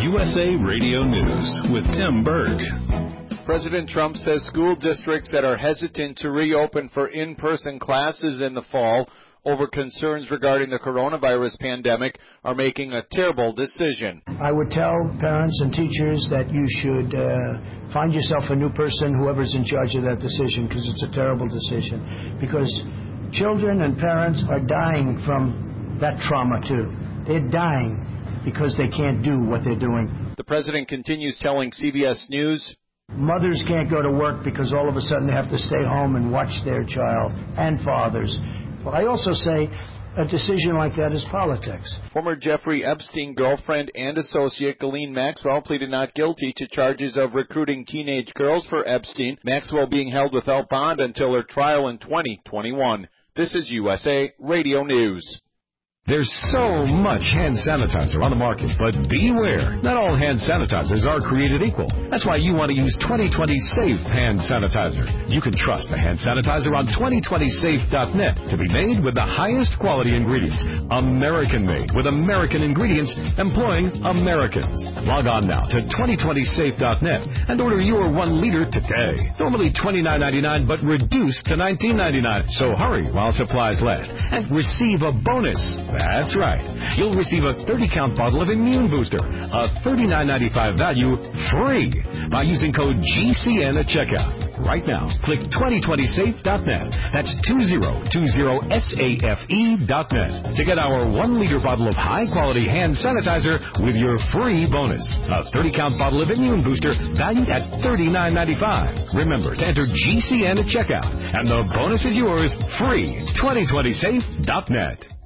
USA Radio News with Tim Berg. President Trump says school districts that are hesitant to reopen for in-person classes in the fall over concerns regarding the coronavirus pandemic are making a terrible decision. I would tell parents and teachers that you should find yourself a new person, whoever's in charge of that decision, because it's a terrible decision. Because children and parents are dying from that trauma, too. They're dying because they can't do what they're doing. The president continues telling CBS News, mothers can't go to work because all of a sudden they have to stay home and watch their child, and fathers. But I also say a decision like that is politics. Former Jeffrey Epstein girlfriend and associate Ghislaine Maxwell pleaded not guilty to charges of recruiting teenage girls for Epstein. Maxwell being held without bond until her trial in 2021. This is USA Radio News. There's so much hand sanitizer on the market, but beware. Not all hand sanitizers are created equal. That's why you want to use 2020 Safe Hand Sanitizer. You can trust the hand sanitizer on 2020safe.net to be made with the highest quality ingredients. American-made with American ingredients, employing Americans. Log on now to 2020safe.net and order your 1 liter today. Normally $29.99, but reduced to $19.99. So hurry while supplies last and receive a bonus. That's right. You'll receive a 30-count bottle of Immune Booster, a $39.95 value, free by using code GCN at checkout. Right now, click 2020safe.net. That's 2020safe.net to get our 1-liter bottle of high-quality hand sanitizer with your free bonus. A 30-count bottle of Immune Booster valued at $39.95. Remember to enter GCN at checkout, and the bonus is yours free. 2020safe.net.